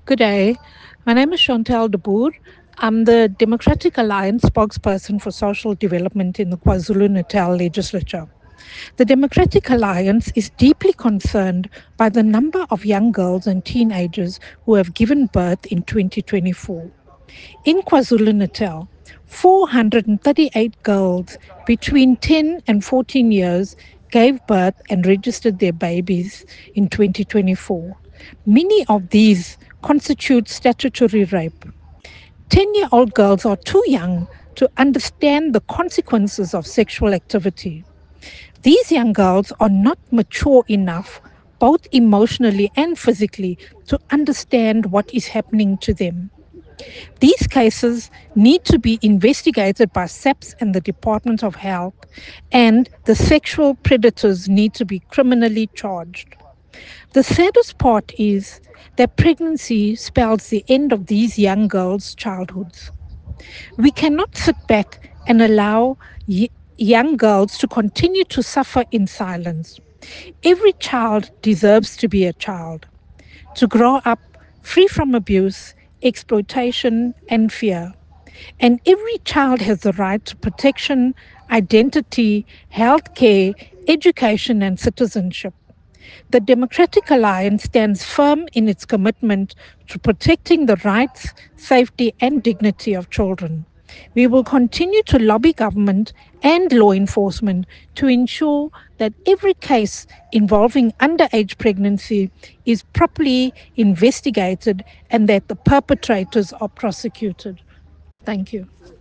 Good day. My name is Chantal de Boer. I'm the Democratic Alliance spokesperson for social development in the KwaZulu-Natal legislature. The Democratic Alliance is deeply concerned by the number of young girls and teenagers who have given birth in 2024. In KwaZulu-Natal, 438 girls between 10 and 14 years gave birth and registered their babies in 2024. Many of these constitute statutory rape. 10-year-old girls are too young to understand the consequences of sexual activity. These young girls are not mature enough, both emotionally and physically, to understand what is happening to them. These cases need to be investigated by SAPS and the Department of Health, and the sexual predators need to be criminally charged. The saddest part is that pregnancy spells the end of these young girls' childhoods. We cannot sit back and allow young girls to continue to suffer in silence. Every child deserves to be a child, to grow up free from abuse, exploitation, and fear. And every child has the right to protection, identity, health care, education, and citizenship. The Democratic Alliance stands firm in its commitment to protecting the rights, safety, and dignity of children. We will continue to lobby government and law enforcement to ensure that every case involving underage pregnancy is properly investigated and that the perpetrators are prosecuted. Thank you.